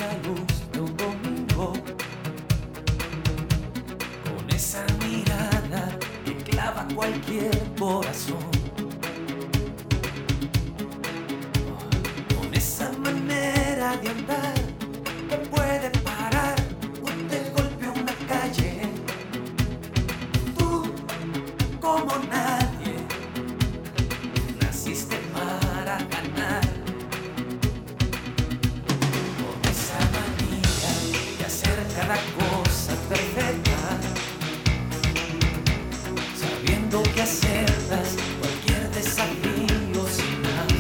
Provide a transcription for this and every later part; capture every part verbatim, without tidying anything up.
la luz de un domingo, con esa mirada que clava cualquier corazón, con esa manera de andar que puede parar un de golpe una calle. Tú, como nadie, naciste para ganar. Con esa manía de hacer cada cosa perfecta, sabiendo que acertas cualquier desafío sin más.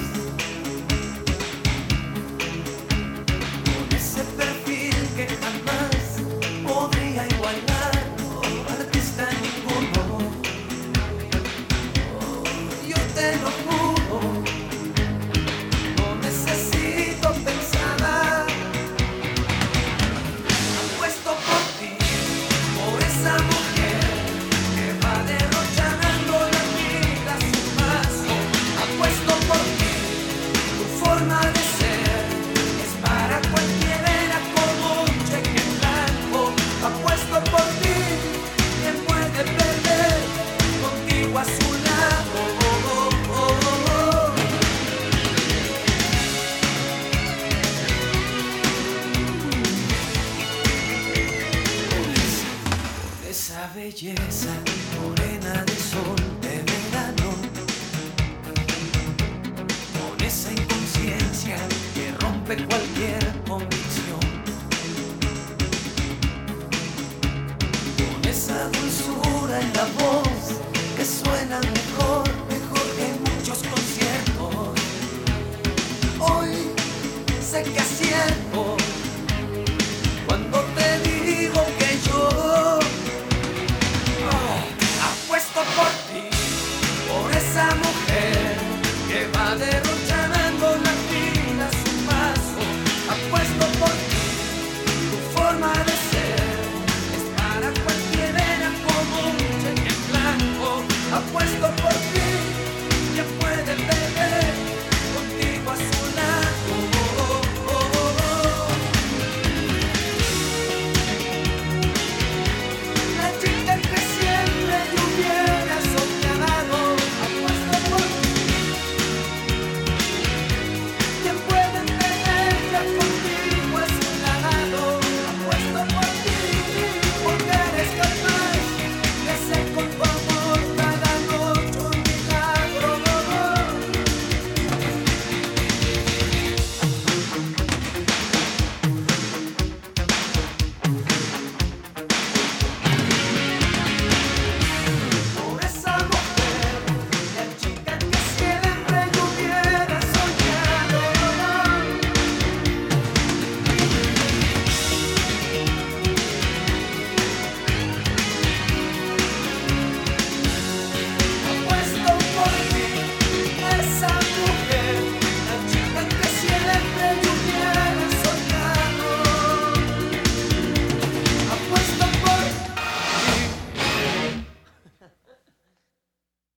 Con ese perfil que jamás podría igualar oh, artista ninguno. Oh, yo te lo juro, no necesito pensar. Apuesto por ti, por esa mujer que va derrochando la vida sin paso. Apuesto por ti, tu forma de ser es para cualquiera como un cheque en blanco. Apuesto por ti, ¿quién puede perder contigo a su lado? Oh, oh, oh, oh. Con esa belleza morena de sol de verano, con esa inconsciencia que rompe cualquier